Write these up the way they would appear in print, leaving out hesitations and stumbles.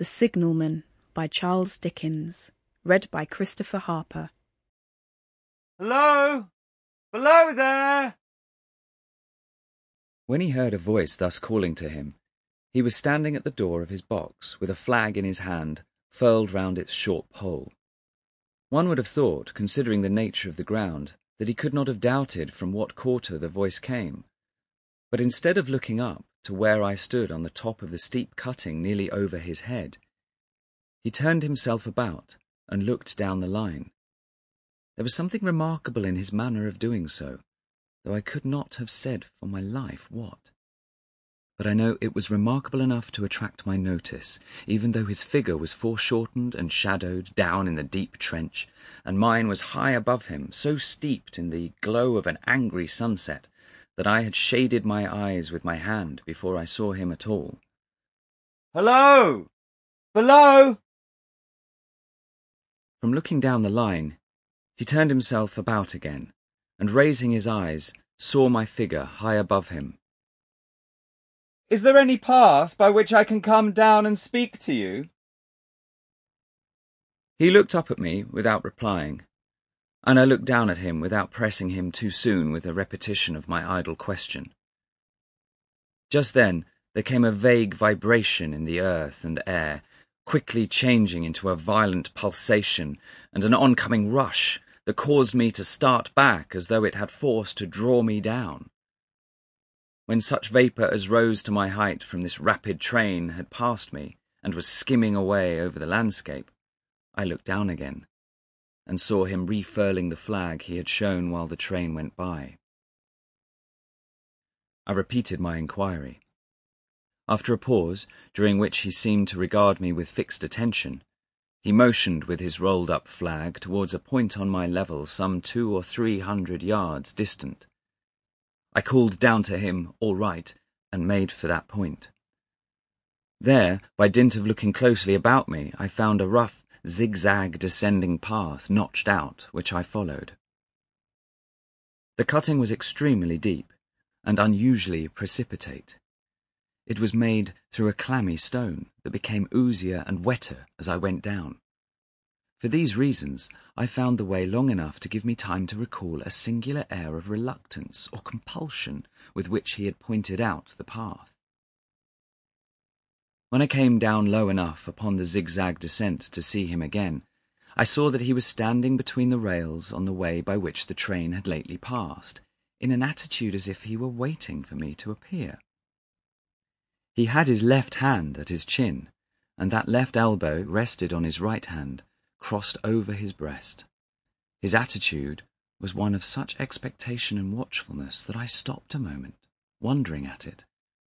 The Signalman by Charles Dickens. Read by Christopher Harper. Hello? Below there! When he heard a voice thus calling to him, he was standing at the door of his box with a flag in his hand, furled round its short pole. One would have thought, considering the nature of the ground, that he could not have doubted from what quarter the voice came. But instead of looking up to where I stood on the top of the steep cutting nearly over his head, he turned himself about and looked down the line. There was something remarkable in his manner of doing so, though I could not have said for my life what. But I know it was remarkable enough to attract my notice, even though his figure was foreshortened and shadowed down in the deep trench, and mine was high above him, so steeped in the glow of an angry sunset that I had shaded my eyes with my hand before I saw him at all. Hello? Below? From looking down the line, he turned himself about again, and raising his eyes, saw my figure high above him. Is there any path by which I can come down and speak to you? He looked up at me without replying, and I looked down at him without pressing him too soon with a repetition of my idle question. Just then there came a vague vibration in the earth and air, quickly changing into a violent pulsation and an oncoming rush that caused me to start back as though it had force to draw me down. When such vapour as rose to my height from this rapid train had passed me and was skimming away over the landscape, I looked down again and saw him refurling the flag he had shown while the train went by. I repeated my inquiry. After a pause, during which he seemed to regard me with fixed attention, he motioned with his rolled-up flag towards a point on my level some 200 or 300 yards distant. I called down to him, "All right," and made for that point. There, by dint of looking closely about me, I found a rough, zigzag descending path notched out, which I followed. The cutting was extremely deep and unusually precipitate. It was made through a clammy stone that became oozier and wetter as I went down. For these reasons, I found the way long enough to give me time to recall a singular air of reluctance or compulsion with which he had pointed out the path. When I came down low enough upon the zigzag descent to see him again, I saw that he was standing between the rails on the way by which the train had lately passed, in an attitude as if he were waiting for me to appear. He had his left hand at his chin, and that left elbow rested on his right hand, crossed over his breast. His attitude was one of such expectation and watchfulness that I stopped a moment, wondering at it.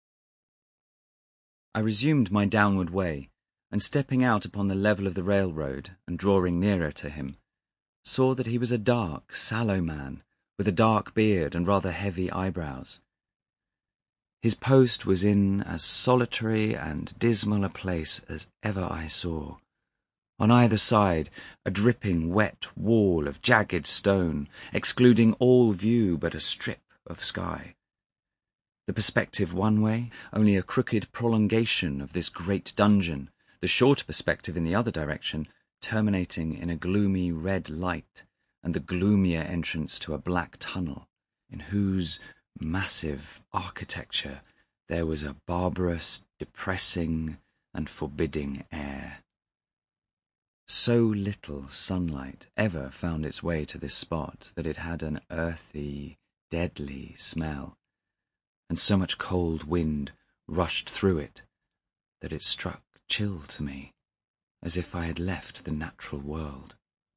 I resumed my downward way, and stepping out upon the level of the railroad and drawing nearer to him, saw that he was a dark, sallow man, with a dark beard and rather heavy eyebrows. His post was in as solitary and dismal a place as ever I saw. On either side, a dripping, wet wall of jagged stone, excluding all view but a strip of sky. The perspective one way, only a crooked prolongation of this great dungeon, the shorter perspective in the other direction, terminating in a gloomy red light, and the gloomier entrance to a black tunnel, in whose massive architecture there was a barbarous, depressing, and forbidding air. So little sunlight ever found its way to this spot that it had an earthy, deadly smell, and so much cold wind rushed through it that it struck chill to me, as if I had left the natural world.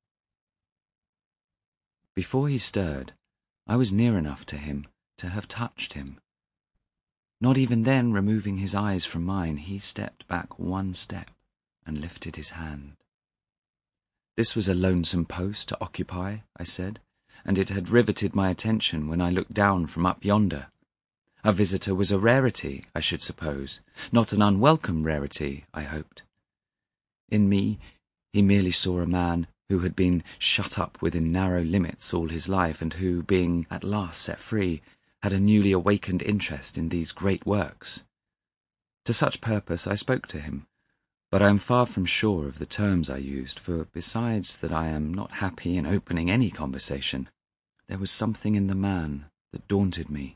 Before he stirred, I was near enough to him to have touched him. Not even then removing his eyes from mine, he stepped back one step and lifted his hand. This was a lonesome post to occupy, I said, and it had riveted my attention when I looked down from up yonder. A visitor was a rarity, I should suppose, not an unwelcome rarity, I hoped. In me, he merely saw a man who had been shut up within narrow limits all his life, and who, being at last set free, had a newly awakened interest in these great works. To such purpose I spoke to him, but I am far from sure of the terms I used, for besides that I am not happy in opening any conversation, there was something in the man that daunted me.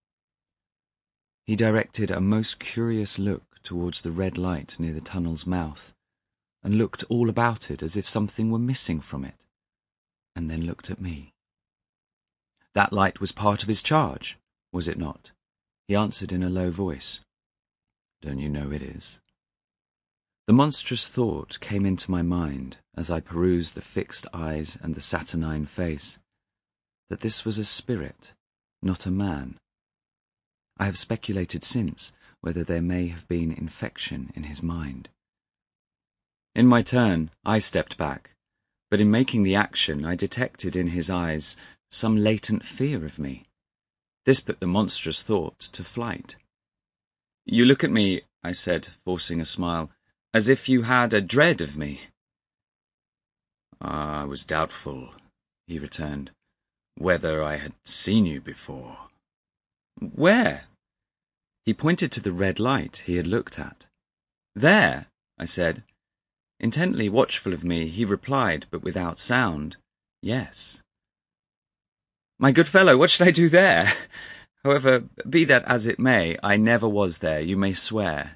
He directed a most curious look towards the red light near the tunnel's mouth, and looked all about it as if something were missing from it, and then looked at me. That light was part of his charge, was it not? He answered in a low voice. Don't you know it is? The monstrous thought came into my mind as I perused the fixed eyes and the saturnine face, that this was a spirit, not a man. I have speculated since whether there may have been infection in his mind. In my turn, I stepped back, but in making the action I detected in his eyes some latent fear of me. This put the monstrous thought to flight. You look at me, I said, forcing a smile, as if you had a dread of me. I was doubtful, he returned, whether I had seen you before. Where? He pointed to the red light he had looked at. There, I said. Intently watchful of me, he replied, but without sound, yes. My good fellow, what should I do there? However, be that as it may, I never was there, you may swear.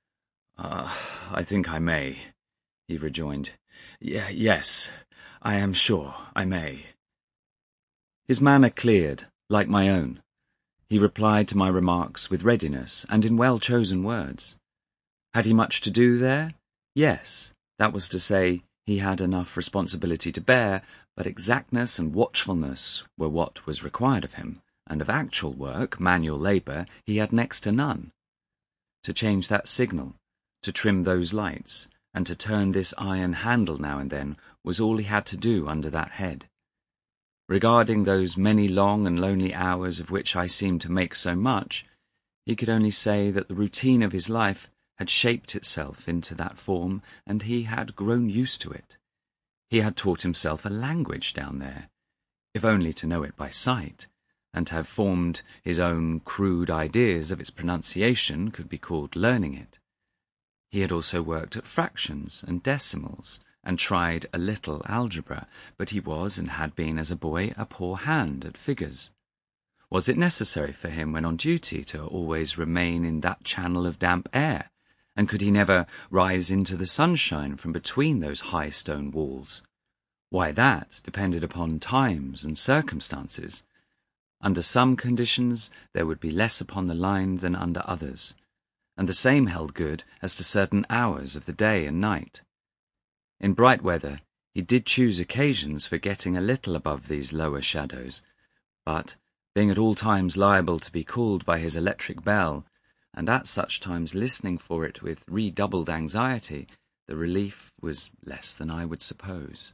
I think I may, he rejoined. Yes, I am sure I may. His manner cleared, like my own. He replied to my remarks with readiness and in well-chosen words. Had he much to do there? Yes, that was to say, he had enough responsibility to bear, but exactness and watchfulness were what was required of him, and of actual work, manual labour, he had next to none. To change that signal, to trim those lights, and to turn this iron handle now and then was all he had to do under that head. Regarding those many long and lonely hours of which I seemed to make so much, he could only say that the routine of his life had shaped itself into that form, and he had grown used to it. He had taught himself a language down there, if only to know it by sight, and to have formed his own crude ideas of its pronunciation could be called learning it. He had also worked at fractions and decimals, and tried a little algebra, but he was and had been as a boy a poor hand at figures. Was it necessary for him when on duty to always remain in that channel of damp air, and could he never rise into the sunshine from between those high stone walls? Why, that depended upon times and circumstances. Under some conditions there would be less upon the line than under others, and the same held good as to certain hours of the day and night. In bright weather he did choose occasions for getting a little above these lower shadows, but, being at all times liable to be called by his electric bell, and at such times listening for it with redoubled anxiety, the relief was less than I would suppose.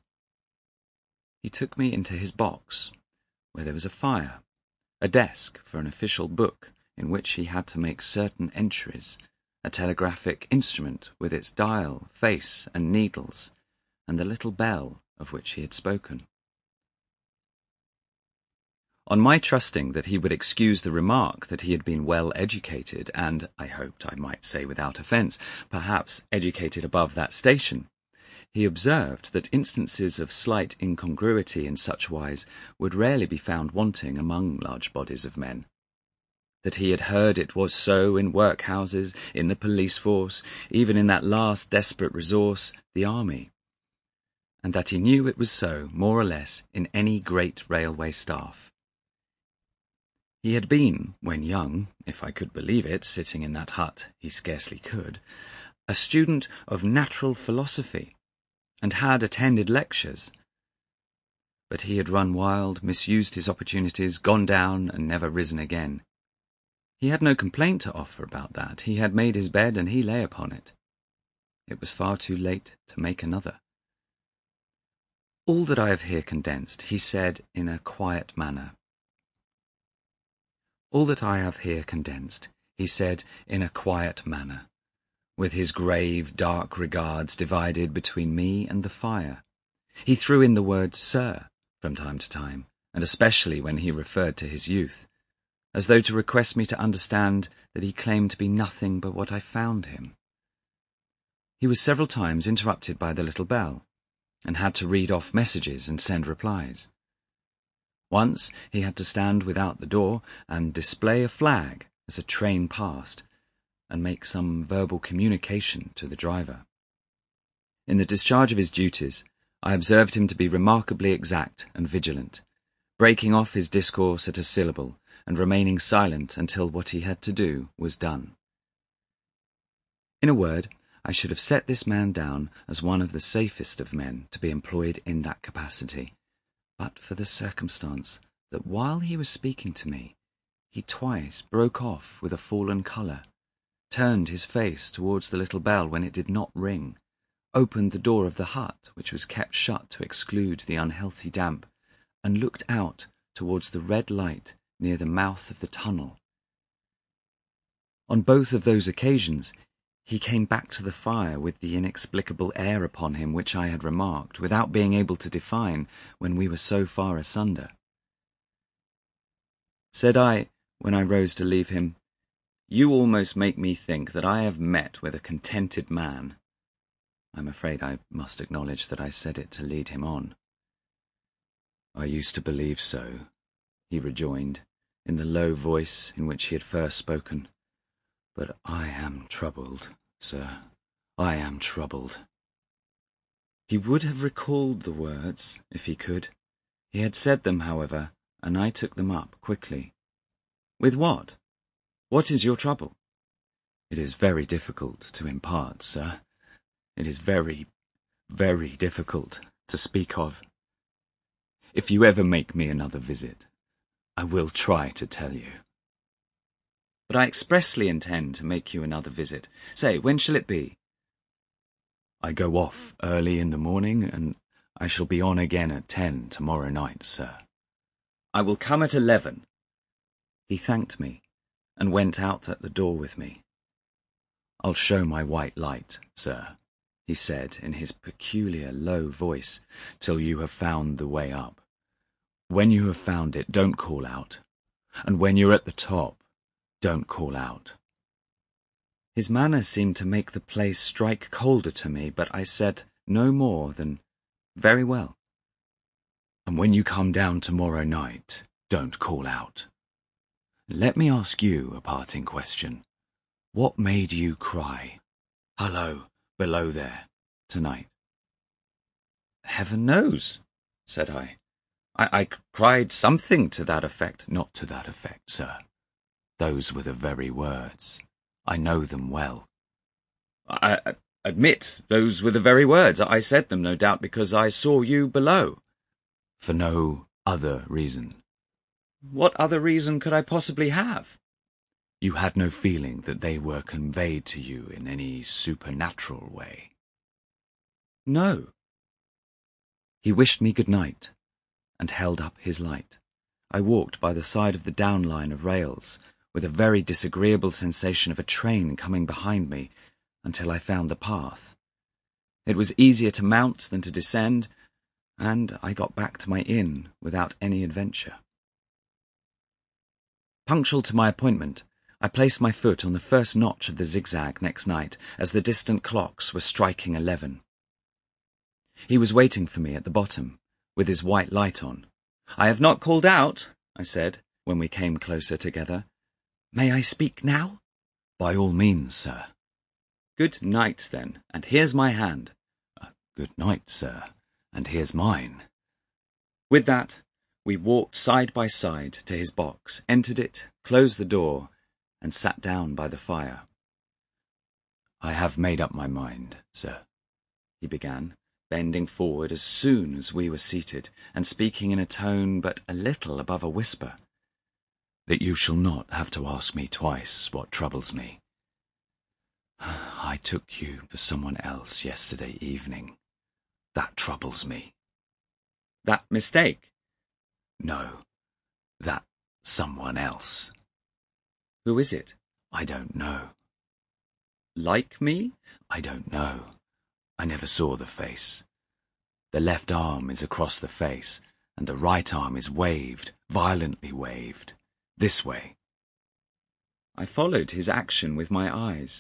He took me into his box, where there was a fire, a desk for an official book in which he had to make certain entries, a telegraphic instrument with its dial, face, and needles, and the little bell of which he had spoken. On my trusting that he would excuse the remark that he had been well educated, and, I hoped I might say without offence, perhaps educated above that station, he observed that instances of slight incongruity in such wise would rarely be found wanting among large bodies of men. That he had heard it was so in workhouses, in the police force, even in that last desperate resource, the army, and that he knew it was so, more or less, in any great railway staff. He had been, when young, if I could believe it, sitting in that hut, he scarcely could, a student of natural philosophy, and had attended lectures. But he had run wild, misused his opportunities, gone down, and never risen again. He had no complaint to offer about that. He had made his bed, and he lay upon it. It was far too late to make another. All that I have here condensed, he said in a quiet manner. All that I have here condensed, he said in a quiet manner, with his grave, dark regards divided between me and the fire. He threw in the word sir from time to time, and especially when he referred to his youth, as though to request me to understand that he claimed to be nothing but what I found him. He was several times interrupted by the little bell, and had to read off messages and send replies. Once he had to stand without the door and display a flag as a train passed, and make some verbal communication to the driver. In the discharge of his duties, I observed him to be remarkably exact and vigilant, breaking off his discourse at a syllable and remaining silent until what he had to do was done. In a word, I should have set this man down as one of the safest of men to be employed in that capacity, but for the circumstance that while he was speaking to me, he twice broke off with a fallen colour, turned his face towards the little bell when it did not ring, opened the door of the hut, which was kept shut to exclude the unhealthy damp, and looked out towards the red light near the mouth of the tunnel. On both of those occasions, he came back to the fire with the inexplicable air upon him which I had remarked, without being able to define when we were so far asunder. Said I, when I rose to leave him, "You almost make me think that I have met with a contented man." I'm afraid I must acknowledge that I said it to lead him on. "I used to believe so," he rejoined, in the low voice in which he had first spoken. "But I am troubled, sir. I am troubled." He would have recalled the words, if he could. He had said them, however, and I took them up quickly. "With what? What is your trouble?" "It is very difficult to impart, sir. It is very, very difficult to speak of. If you ever make me another visit, I will try to tell you." "But I expressly intend to make you another visit. Say, when shall it be?" "I go off early in the morning, and I shall be on again at 10 tomorrow night, sir." "I will come at 11. He thanked me, and went out at the door with me. "I'll show my white light, sir," he said in his peculiar low voice, "till you have found the way up. When you have found it, don't call out, and when you're at the top, don't call out." His manner seemed to make the place strike colder to me, but I said no more than, "Very well." "And when you come down tomorrow night, don't call out. Let me ask you a parting question. What made you cry, 'Hullo, below there,' tonight?" "Heaven knows," said I. I cried something to that effect." "Not to that effect, sir. Those were the very words. I know them well." I admit those were the very words. I said them, no doubt, because I saw you below." "For no other reason?" "What other reason could I possibly have?" "You had no feeling that they were conveyed to you in any supernatural way?" "No." He wished me good night, and held up his light. I walked by the side of the down line of rails, with a very disagreeable sensation of a train coming behind me, until I found the path. It was easier to mount than to descend, and I got back to my inn without any adventure. Punctual to my appointment, I placed my foot on the first notch of the zigzag next night as the distant clocks were striking 11. He was waiting for me at the bottom, with his white light on. "I have not called out," I said, when we came closer together. "May I speak now?" "By all means, sir." "Good night, then, and here's my hand." "Good night, sir, and here's mine." With that, we walked side by side to his box, entered it, closed the door, and sat down by the fire. "I have made up my mind, sir," he began, bending forward as soon as we were seated, and speaking in a tone but a little above a whisper, "that you shall not have to ask me twice what troubles me. I took you for someone else yesterday evening. That troubles me." "That mistake?" "No, that someone else." "Who is it?" "I don't know." "Like me?" "I don't know. I never saw the face. The left arm is across the face, and the right arm is waved, violently waved, this way." I followed his action with my eyes.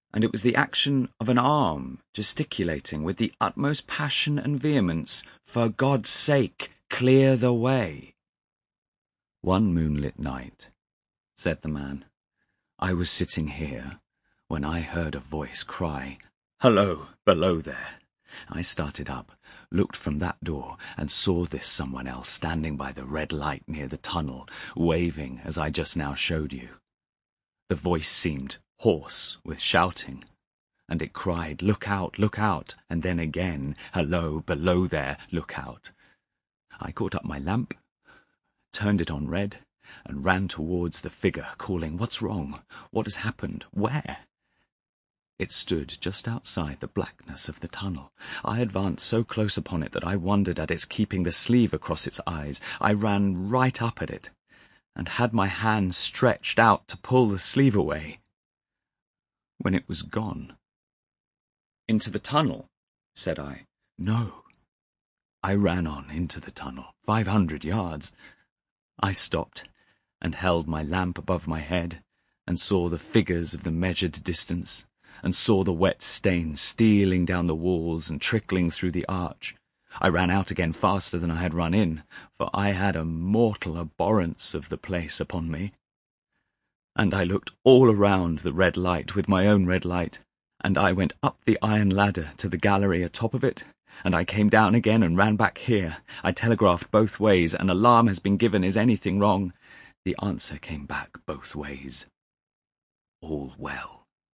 and it was the action of an arm gesticulating with the utmost passion and vehemence, "For God's sake, clear the way." "One moonlit night," said the man, "I was sitting here when I heard a voice cry, 'Hello, below there.' I started up, looked from that door, and saw this someone else standing by the red light near the tunnel, waving as I just now showed you. The voice seemed hoarse with shouting, and it cried, 'Look out,' and then again, 'Hello, below there, look out.' I caught up my lamp, turned it on red, and ran towards the figure, calling, 'What's wrong? What has happened? Where?' It stood just outside the blackness of the tunnel. I advanced so close upon it that I wondered at its keeping the sleeve across its eyes. I ran right up at it, and had my hand stretched out to pull the sleeve away, when it was gone." "Into the tunnel?" said I. "No. I ran on into the tunnel, 500 yards. I stopped, and held my lamp above my head, and saw the figures of the measured distance, and saw the wet stains stealing down the walls and trickling through the arch. I ran out again faster than I had run in, for I had a mortal abhorrence of the place upon me. And I looked all around the red light with my own red light, and I went up the iron ladder to the gallery atop of it, and I came down again and ran back here. I telegraphed both ways. 'An alarm has been given. Is anything wrong?' The answer came back both ways. 'All well.'"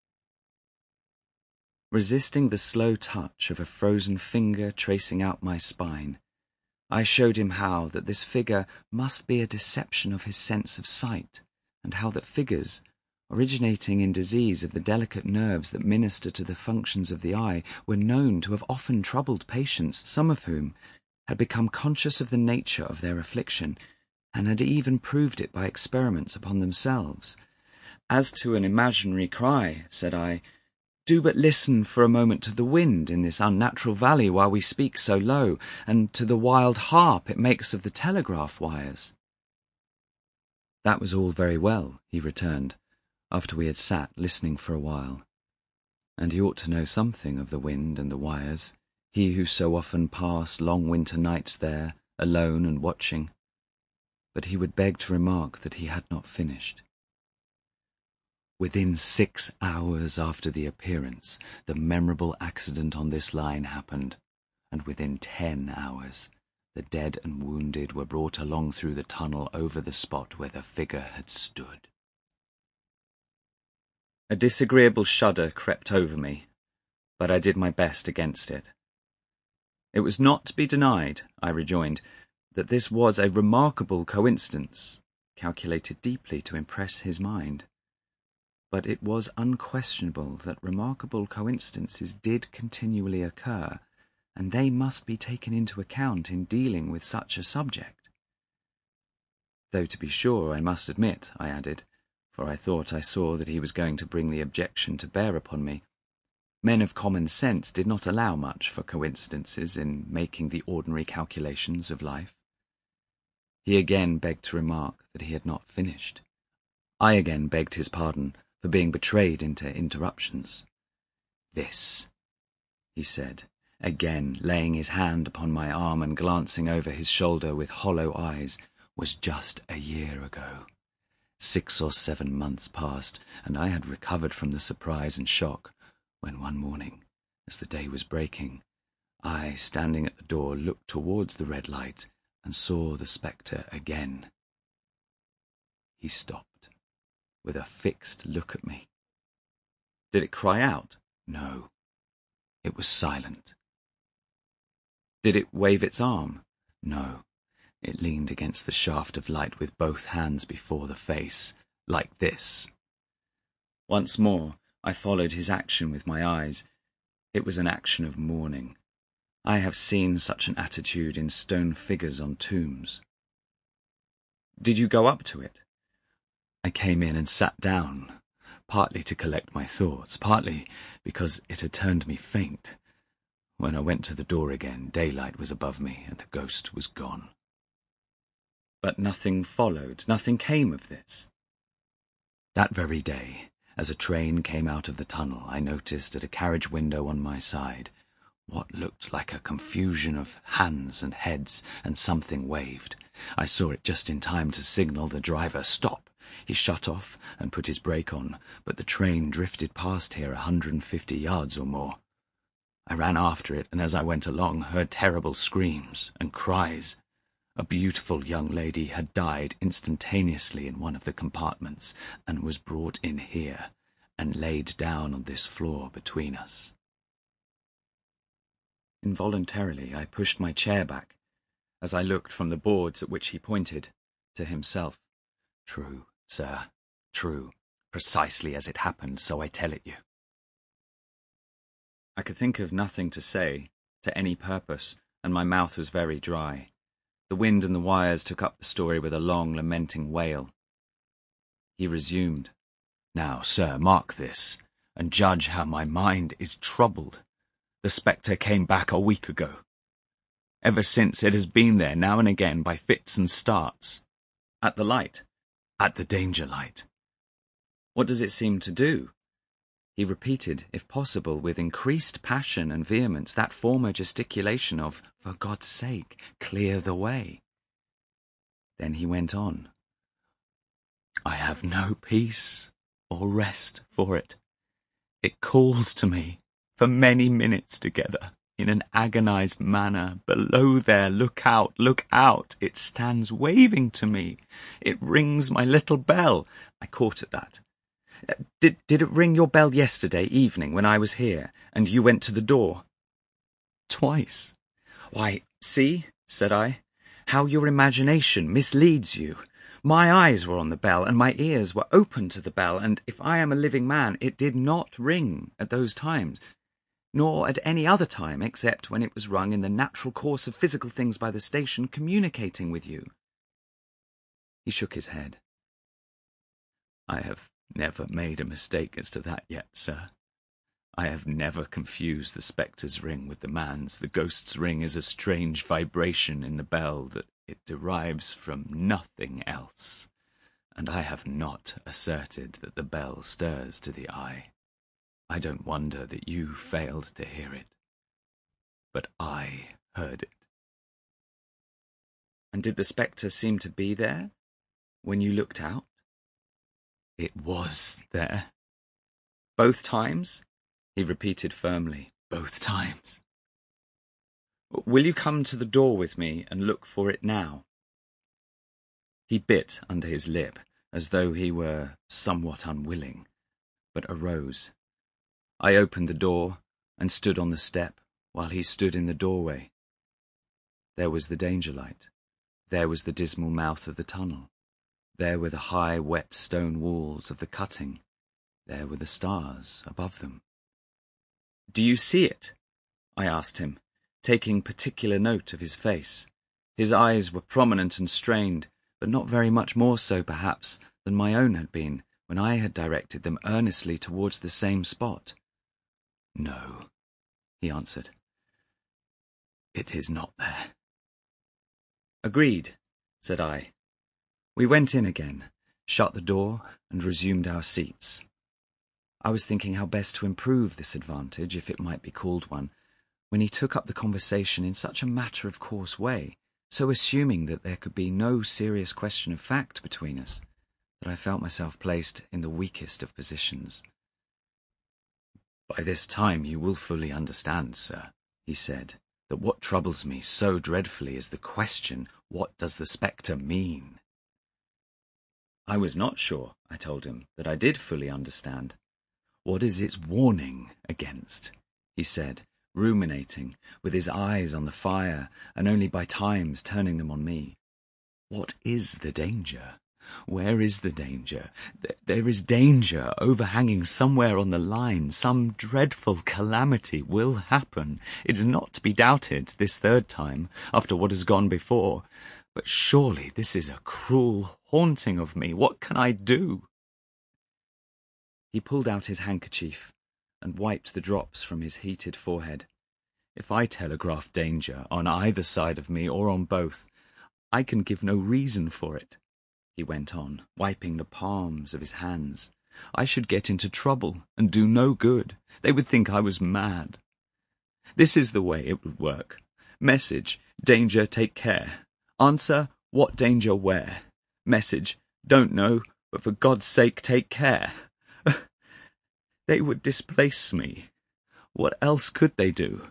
Resisting the slow touch of a frozen finger tracing out my spine, I showed him how that this figure must be a deception of his sense of sight, and how that figures, originating in disease of the delicate nerves that minister to the functions of the eye, were known to have often troubled patients, some of whom had become conscious of the nature of their affliction, and had even proved it by experiments upon themselves. "As to an imaginary cry," said I, "do but listen for a moment to the wind in this unnatural valley while we speak so low, and to the wild harp it makes of the telegraph wires." "That was all very well," he returned, after we had sat listening for a while. "And he ought to know something of the wind and the wires, he who so often passed long winter nights there, alone and watching." But he would beg to remark that he had not finished. "Within 6 hours after the appearance, the memorable accident on this line happened, and within 10 hours, the dead and wounded were brought along through the tunnel over the spot where the figure had stood." A disagreeable shudder crept over me, but I did my best against it. "It was not to be denied," I rejoined, "that this was a remarkable coincidence, calculated deeply to impress his mind. But it was unquestionable that remarkable coincidences did continually occur, and they must be taken into account in dealing with such a subject. Though to be sure, I must admit," I added, for I thought I saw that he was going to bring the objection to bear upon me, "men of common sense did not allow much for coincidences in making the ordinary calculations of life." He again begged to remark that he had not finished. I again begged his pardon for being betrayed into interruptions. "This," he said, again laying his hand upon my arm and glancing over his shoulder with hollow eyes, "was just a year ago. 6 or 7 months passed, and I had recovered from the surprise and shock, when one morning, as the day was breaking, I, standing at the door, looked towards the red light and saw the spectre again." He stopped, with a fixed look at me. "Did it cry out?" "No. It was silent." "Did it wave its arm?" "No. It leaned against the shaft of light with both hands before the face, like this." Once more I followed his action with my eyes. It was an action of mourning. I have seen such an attitude in stone figures on tombs. "Did you go up to it?" "I came in and sat down, partly to collect my thoughts, partly because it had turned me faint. When I went to the door again, daylight was above me, and the ghost was gone." "But nothing followed, nothing came of this?" "That very day, As a train came out of the tunnel, I noticed at a carriage window on my side what looked like a confusion of hands and heads, and something waved. I saw it just in time to signal the driver, "Stop." He shut off and put his brake on, but the train drifted past here 150 yards or more. I ran after it, and as I went along, heard terrible screams and cries. A beautiful young lady had died instantaneously in one of the compartments, and was brought in here, and laid down on this floor between us. Involuntarily, I pushed my chair back, as I looked from the boards at which he pointed, to himself. "True, sir, true, precisely as it happened, so I tell it you." I could think of nothing to say, to any purpose, and my mouth was very dry. The wind and the wires took up the story with a long, lamenting wail. He resumed, "Now, sir, mark this, and judge how my mind is troubled. The spectre came back a week ago. Ever since it has been there now and again by fits and starts. At the light. At the danger light." "What does it seem to do?" He repeated, if possible, with increased passion and vehemence, that former gesticulation of, "For God's sake, clear the way." Then he went on, "I have no peace or rest for it. It calls to me for many minutes together, in an agonized manner, 'Below there, look out, look out!' It stands waving to me. It rings my little bell." I caught at that. Did it ring your bell yesterday evening when I was here, and you went to the door?" "Twice." "Why, see," said I, "how your imagination misleads you. My eyes were on the bell, and my ears were open to the bell, and if I am a living man, it did not ring at those times, nor at any other time except when it was rung in the natural course of physical things by the station communicating with you." He shook his head. "I have never made a mistake as to that yet, sir. I have never confused the spectre's ring with the man's. The ghost's ring is a strange vibration in the bell that it derives from nothing else, and I have not asserted that the bell stirs to the eye. I don't wonder that you failed to hear it, but I heard it." "And did the spectre seem to be there when you looked out?" "It was there." "Both times?" he repeated firmly. "Both times." "Will you come to the door with me and look for it now?" He bit under his lip, as though he were somewhat unwilling, but arose. I opened the door and stood on the step, while he stood in the doorway. There was the danger light. There was the dismal mouth of the tunnel. There were the high, wet stone walls of the cutting. There were the stars above them. "Do you see it?" I asked him, taking particular note of his face. His eyes were prominent and strained, but not very much more so, perhaps, than my own had been when I had directed them earnestly towards the same spot. "No," he answered. "It is not there." "Agreed," said I. We went in again, shut the door, and resumed our seats. I was thinking how best to improve this advantage, if it might be called one, when he took up the conversation in such a matter-of-course way, so assuming that there could be no serious question of fact between us, that I felt myself placed in the weakest of positions. "By this time you will fully understand, sir," he said, "that what troubles me so dreadfully is the question, what does the spectre mean?" I was not sure, I told him, that I did fully understand. "What is its warning against?" he said, ruminating, with his eyes on the fire, and only by times turning them on me. "What is the danger? Where is the danger? There is danger overhanging somewhere on the line. Some dreadful calamity will happen. It is not to be doubted, this third time, after what has gone before. But surely this is a cruel haunting of me. What can I do?" He pulled out his handkerchief and wiped the drops from his heated forehead. "If I telegraph danger on either side of me or on both, I can give no reason for it," he went on, wiping the palms of his hands. I should get into trouble and do no good. They would think I was mad. This is the way it would work. Message, danger, take care. Answer, what danger, where? Message, don't know, but for God's sake take care. They would displace me. What else could they do?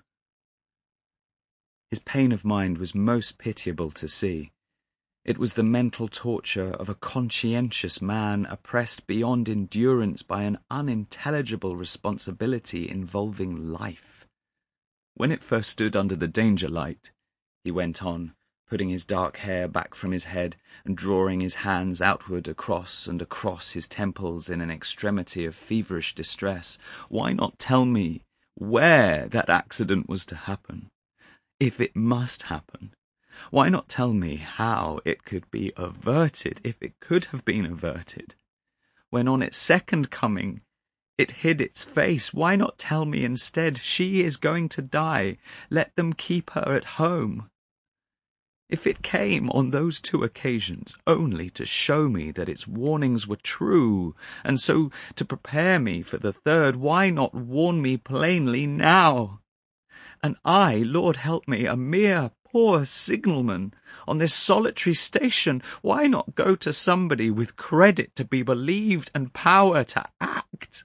His pain of mind was most pitiable to see. It was the mental torture of a conscientious man oppressed beyond endurance by an unintelligible responsibility involving life. When it first stood under the danger light, he went on, putting his dark hair back from his head and drawing his hands outward across and across his temples in an extremity of feverish distress, why not tell me where that accident was to happen? If it must happen, why not tell me how it could be averted, if it could have been averted? When on its second coming it hid its face, why not tell me instead, she is going to die, let them keep her at home? If it came on those 2 occasions only to show me that its warnings were true, and so to prepare me for the third, why not warn me plainly now? And I, Lord help me, a mere poor signalman on this solitary station, why not go to somebody with credit to be believed and power to act?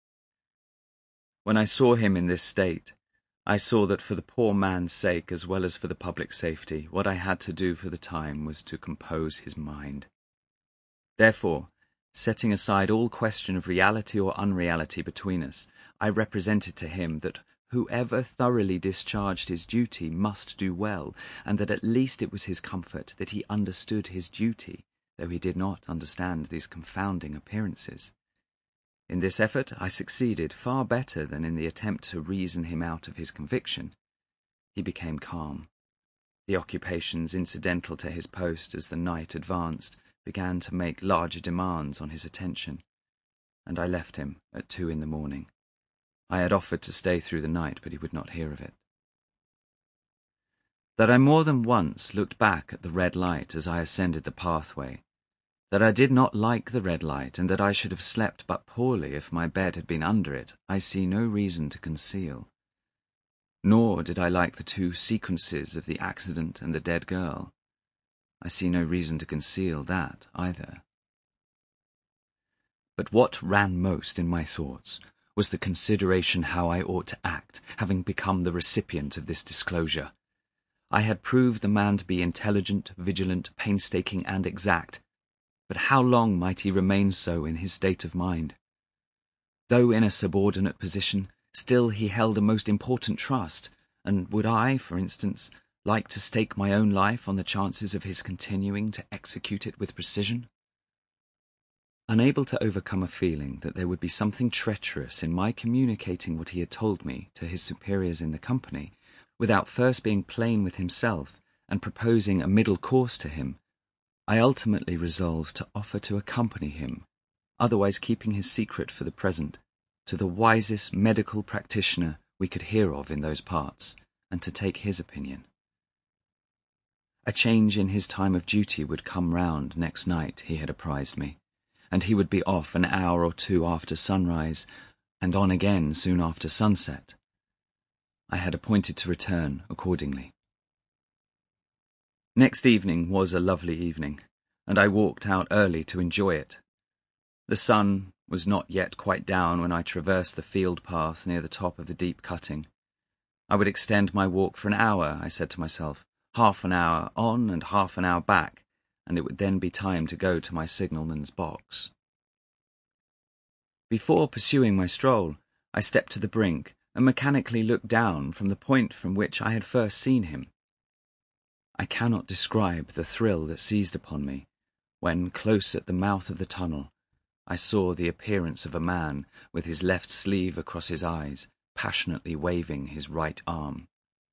When I saw him in this state, I saw that for the poor man's sake as well as for the public safety, what I had to do for the time was to compose his mind. Therefore, setting aside all question of reality or unreality between us, I represented to him that whoever thoroughly discharged his duty must do well, and that at least it was his comfort that he understood his duty, though he did not understand these confounding appearances. In this effort I succeeded far better than in the attempt to reason him out of his conviction. He became calm. The occupations incidental to his post as the night advanced began to make larger demands on his attention, and I left him at 2 in the morning. I had offered to stay through the night, but he would not hear of it. That I more than once looked back at the red light as I ascended the pathway, that I did not like the red light, and that I should have slept but poorly if my bed had been under it, I see no reason to conceal. Nor did I like the 2 sequences of the accident and the dead girl. I see no reason to conceal that either. But what ran most in my thoughts was the consideration how I ought to act, having become the recipient of this disclosure. I had proved the man to be intelligent, vigilant, painstaking, and exact, but how long might he remain so in his state of mind? Though in a subordinate position, still he held a most important trust, and would I, for instance, like to stake my own life on the chances of his continuing to execute it with precision? Unable to overcome a feeling that there would be something treacherous in my communicating what he had told me to his superiors in the company, without first being plain with himself and proposing a middle course to him, I ultimately resolved to offer to accompany him, otherwise keeping his secret for the present, to the wisest medical practitioner we could hear of in those parts, and to take his opinion. A change in his time of duty would come round next night, he had apprised me, and he would be off an hour or 2 after sunrise, and on again soon after sunset. I had appointed to return accordingly. Next evening was a lovely evening, and I walked out early to enjoy it. The sun was not yet quite down when I traversed the field path near the top of the deep cutting. I would extend my walk for an hour, I said to myself, half an hour on and half an hour back, and it would then be time to go to my signalman's box. Before pursuing my stroll, I stepped to the brink and mechanically looked down from the point from which I had first seen him. I cannot describe the thrill that seized upon me when, close at the mouth of the tunnel, I saw the appearance of a man with his left sleeve across his eyes, passionately waving his right arm.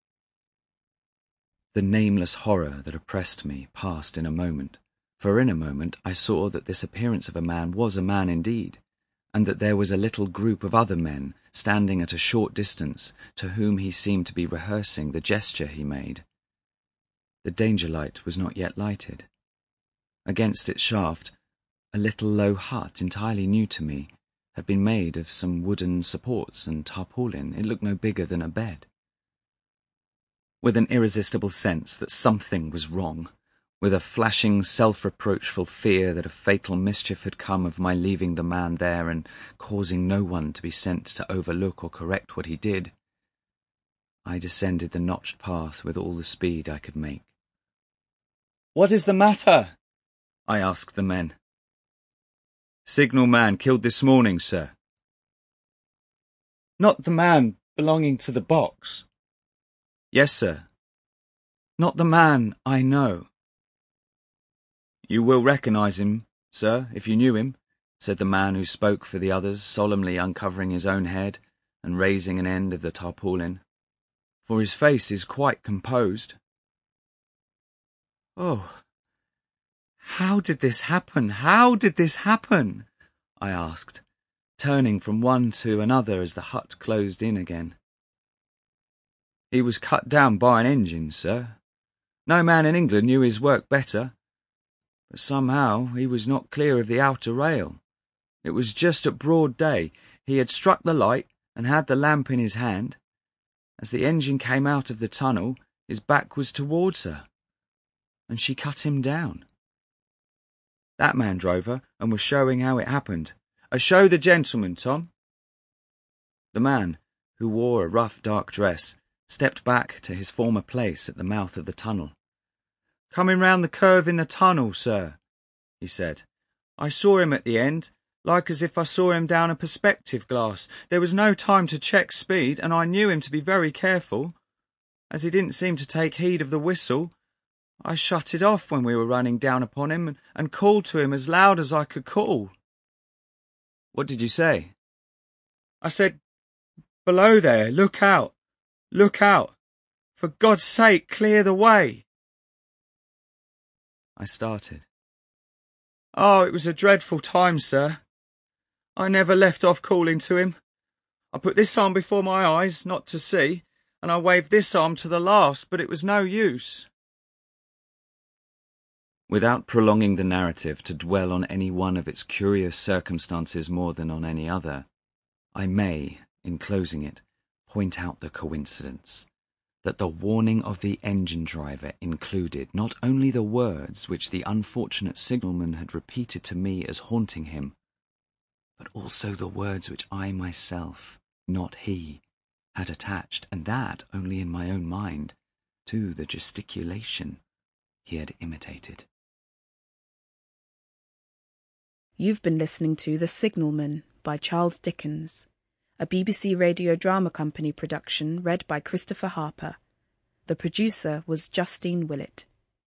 The nameless horror that oppressed me passed in a moment, for in a moment I saw that this appearance of a man was a man indeed, and that there was a little group of other men standing at a short distance to whom he seemed to be rehearsing the gesture he made. The danger light was not yet lighted. Against its shaft, A little low hut, entirely new to me, had been made of some wooden supports and tarpaulin. It looked no bigger than a bed. With an irresistible sense that something was wrong, with a flashing, self-reproachful fear that a fatal mischief had come of my leaving the man there and causing no one to be sent to overlook or correct what he did, I descended the notched path with all the speed I could make. "What is the matter?" I asked the men. "Signal man killed this morning, sir." "Not the man belonging to the box?" "Yes, sir." "Not the man I know?" "You will recognize him, sir, if you knew him," said the man who spoke for the others, solemnly uncovering his own head and raising an end of the tarpaulin, "for his face is quite composed." "Oh, how did this happen? How did this happen?" I asked, turning from one to another as the hut closed in again. "He was cut down by an engine, sir. No man in England knew his work better. But somehow he was not clear of the outer rail. It was just at broad day. He had struck the light and had the lamp in his hand. As the engine came out of the tunnel, his back was towards her, and she cut him down. That man drove her and was showing how it happened. Show the gentleman, Tom." The man, who wore a rough dark dress, stepped back to his former place at the mouth of the tunnel. "Coming round the curve in the tunnel, sir," he said. "I saw him at the end, like as if I saw him down a perspective glass. There was no time to check speed, and I knew him to be very careful. As he didn't seem to take heed of the whistle, I shut it off when we were running down upon him and called to him as loud as I could call." "What did you say?" "I said, 'Below there, look out, look out. For God's sake, clear the way.'" I started. "Oh, it was a dreadful time, sir. I never left off calling to him. I put this arm before my eyes, not to see, and I waved this arm to the last, but it was no use." Without prolonging the narrative to dwell on any one of its curious circumstances more than on any other, I may, in closing it, point out the coincidence that the warning of the engine driver included not only the words which the unfortunate signalman had repeated to me as haunting him, but also the words which I myself, not he, had attached, and that only in my own mind, to the gesticulation he had imitated. You've been listening to The Signalman by Charles Dickens, a BBC Radio Drama Company production read by Christopher Harper. The producer was Justine Willett.